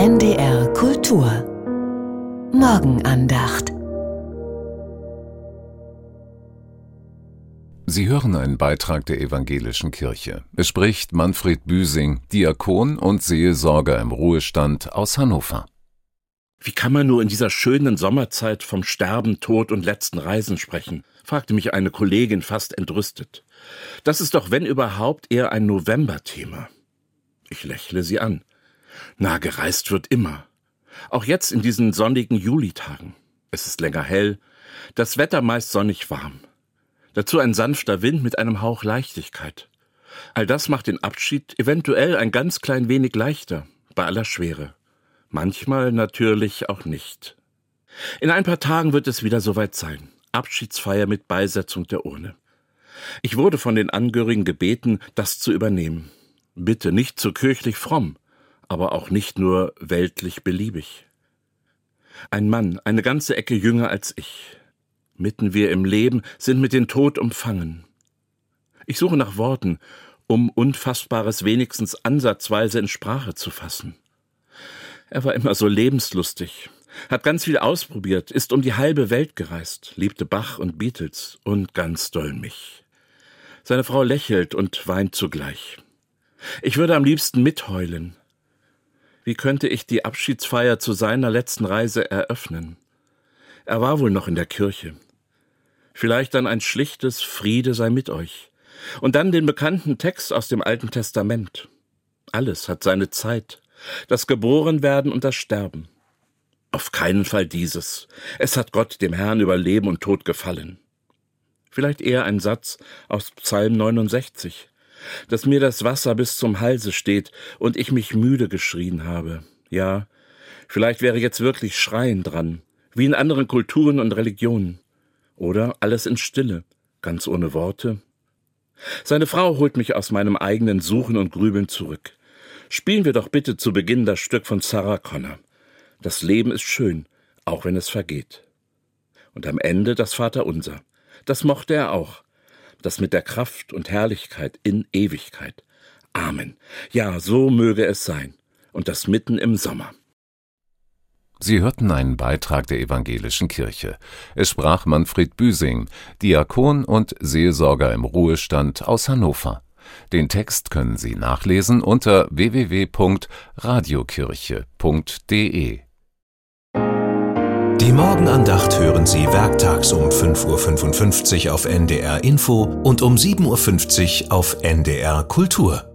NDR Kultur Morgenandacht. Sie hören einen Beitrag der Evangelischen Kirche. Es spricht Manfred Büsing, Diakon und Seelsorger im Ruhestand aus Hannover. Wie kann man nur in dieser schönen Sommerzeit vom Sterben, Tod und letzten Reisen sprechen? Fragte mich eine Kollegin fast entrüstet. Das ist doch, wenn überhaupt, eher ein Novemberthema. Ich lächle sie an. Na, gereist wird immer. Auch jetzt in diesen sonnigen Julitagen. Es ist länger hell, das Wetter meist sonnig warm. Dazu ein sanfter Wind mit einem Hauch Leichtigkeit. All das macht den Abschied eventuell ein ganz klein wenig leichter, bei aller Schwere. Manchmal natürlich auch nicht. In ein paar Tagen wird es wieder soweit sein. Abschiedsfeier mit Beisetzung der Urne. Ich wurde von den Angehörigen gebeten, das zu übernehmen. Bitte nicht zu kirchlich fromm, aber auch nicht nur weltlich beliebig. Ein Mann, eine ganze Ecke jünger als ich. Mitten wir im Leben sind mit dem Tod umfangen. Ich suche nach Worten, um Unfassbares wenigstens ansatzweise in Sprache zu fassen. Er war immer so lebenslustig, hat ganz viel ausprobiert, ist um die halbe Welt gereist, liebte Bach und Beatles und ganz doll mich. Seine Frau lächelt und weint zugleich. Ich würde am liebsten mitheulen. Wie könnte ich die Abschiedsfeier zu seiner letzten Reise eröffnen? Er war wohl noch in der Kirche. Vielleicht dann ein schlichtes Friede sei mit euch. Und dann den bekannten Text aus dem Alten Testament. Alles hat seine Zeit. Das Geborenwerden und das Sterben. Auf keinen Fall dieses. Es hat Gott, dem Herrn, über Leben und Tod gefallen. Vielleicht eher ein Satz aus Psalm 69, dass mir das Wasser bis zum Halse steht und ich mich müde geschrien habe. Ja, vielleicht wäre jetzt wirklich Schreien dran, wie in anderen Kulturen und Religionen. Oder alles in Stille, ganz ohne Worte. Seine Frau holt mich aus meinem eigenen Suchen und Grübeln zurück. Spielen wir doch bitte zu Beginn das Stück von Sarah Connor. Das Leben ist schön, auch wenn es vergeht. Und am Ende das Vaterunser. Das mochte er auch. Das mit der Kraft und Herrlichkeit in Ewigkeit. Amen. Ja, so möge es sein. Und das mitten im Sommer. Sie hörten einen Beitrag der Evangelischen Kirche. Es sprach Manfred Büsing, Diakon und Seelsorger im Ruhestand aus Hannover. Den Text können Sie nachlesen unter www.radiokirche.de. Die Morgenandacht hören Sie werktags um 5:55 Uhr auf NDR Info und um 7:50 Uhr auf NDR Kultur.